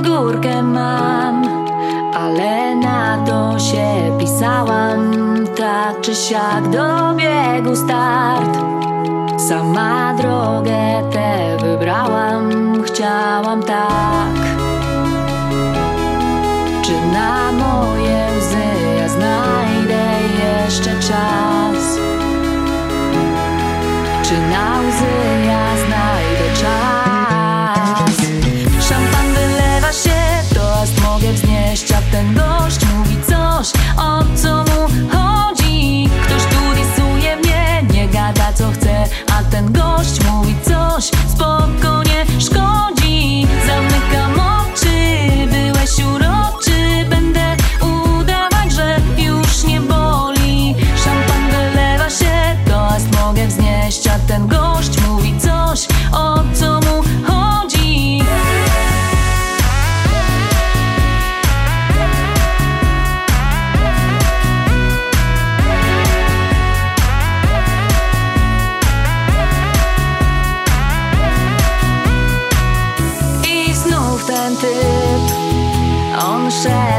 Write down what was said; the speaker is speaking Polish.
górkę mam, ale na to się pisałam. Tak czy siak dobiegł start. Sama drogę tę wybrałam, chciałam tak. Czy na moje łzy ja znajdę jeszcze czas? Czy na łzy ja znajdę czas? Szampan wylewa się, toast mogę wznieść, a ten gość mówi coś, o co mu chodzi. Ktoś tu rysuje mnie, nie gada co chce, a ten gość mówi coś, spoko nie szkodzi. Zamykam oczy, byłeś uroczy, będę udawać, że już nie boli. Szampan wylewa się, toast mogę wznieść, a ten gość mówi coś, o co mu chodzi. I znów ten typ, on szedł